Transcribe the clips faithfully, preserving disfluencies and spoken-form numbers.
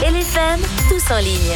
L F M, tous en ligne.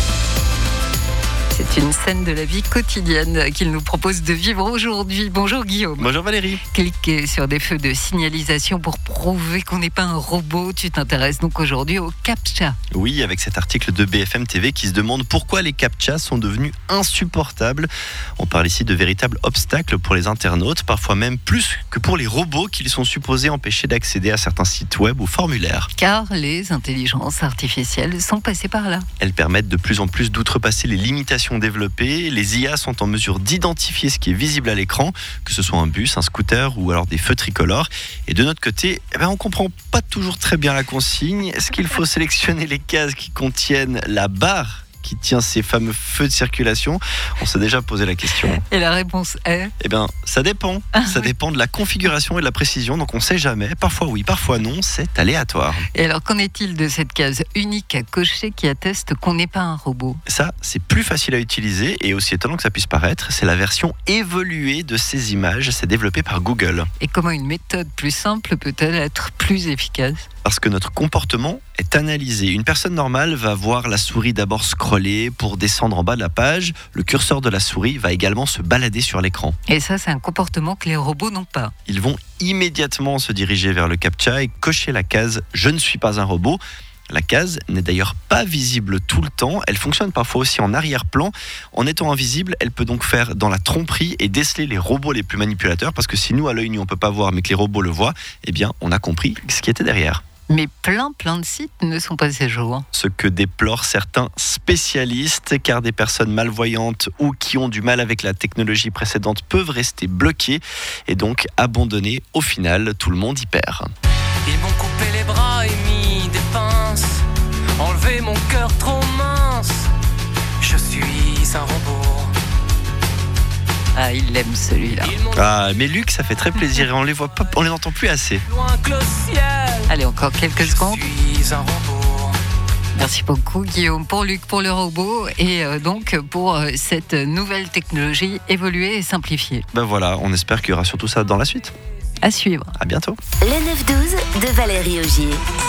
C'est une scène de la vie quotidienne qu'il nous propose de vivre aujourd'hui. Bonjour Guillaume. Bonjour Valérie. Cliquez sur des feux de signalisation pour prouver qu'on n'est pas un robot. Tu t'intéresses donc aujourd'hui au CAPTCHA. Oui, avec cet article de B F M T V qui se demande pourquoi les CAPTCHA sont devenus insupportables. On parle ici de véritables obstacles pour les internautes, parfois même plus que pour les robots qu'ils sont supposés empêcher d'accéder à certains sites web ou formulaires. Car les intelligences artificielles sont passées par là. Elles permettent de plus en plus d'outrepasser les limitations développées. Les I A sont en mesure d'identifier ce qui est visible à l'écran, que ce soit un bus, un scooter ou alors des feux tricolores. Et de notre côté, eh ben, on ne comprend pas toujours très bien la consigne. Est-ce qu'il faut sélectionner les cases qui contiennent la barre qui tient ces fameux feux de circulation? On s'est déjà posé la question. Et la réponse est ? Eh bien, ça dépend. Ah, ça oui. dépend de la configuration et de la précision, donc on ne sait jamais. Parfois oui, parfois non, c'est aléatoire. Et alors, qu'en est-il de cette case unique à cocher qui atteste qu'on n'est pas un robot ? Ça, c'est plus facile à utiliser et aussi étonnant que ça puisse paraître, c'est la version évoluée de ces images. C'est développé par Google. Et comment une méthode plus simple peut-elle être plus efficace ? Parce que notre comportement est analysé. Une personne normale va voir la souris d'abord scroller pour descendre en bas de la page. Le curseur de la souris va également se balader sur l'écran. Et ça, c'est un comportement que les robots n'ont pas. Ils vont immédiatement se diriger vers le CAPTCHA et cocher la case « Je ne suis pas un robot ». La case n'est d'ailleurs pas visible tout le temps, elle fonctionne parfois aussi en arrière-plan. En étant invisible, elle peut donc faire dans la tromperie et déceler les robots les plus manipulateurs, parce que si nous à l'œil nu on ne peut pas voir mais que les robots le voient, eh bien on a compris ce qui était derrière. Mais plein plein de sites ne sont pas ces jours. Ce que déplorent certains spécialistes, car des personnes malvoyantes ou qui ont du mal avec la technologie précédente peuvent rester bloquées et donc abandonnées. Au final, tout le monde y perd. Ils m'ont coupé les bras et mis des pinces, enlevé mon cœur trop mince. Je suis un robot. Ah, il l'aime celui-là. Ils m'ont Ah, mais Luc, ça fait très plaisir et on les voit pas, on les entend plus assez. loin que le ciel. Allez, encore quelques Je secondes. suis un robot. Merci beaucoup Guillaume, pour Luc, pour le robot et euh, donc pour euh, cette nouvelle technologie évoluée et simplifiée. Ben voilà, on espère qu'il y aura surtout ça dans la suite. À suivre. À bientôt. Le neuf douze de Valérie Augier.